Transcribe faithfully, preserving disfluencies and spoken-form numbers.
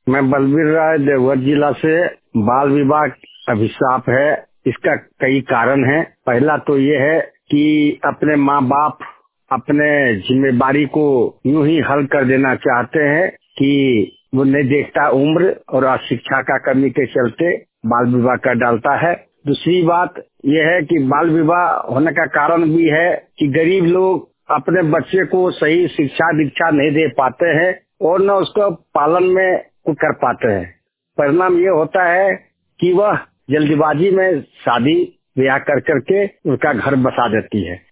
मैं बलबीर राय देवघर जिला से। बाल विवाह अभिशाप है। इसका कई कारण है। पहला तो ये है कि अपने माँ बाप अपने जिम्मेदारी को यूं ही हल कर देना चाहते हैं कि वो नहीं देखता उम्र और अशिक्षा का कमी के चलते बाल विवाह कर डालता है। दूसरी बात यह है कि बाल विवाह होने का कारण भी है कि गरीब लोग अपने बच्चे को सही शिक्षा दीक्षा नहीं दे पाते हैं और न उसको पालन में कर पाते हैं। परिणाम ये होता है कि वह जल्दबाजी में शादी ब्याह कर करके उसका घर बसा देती है।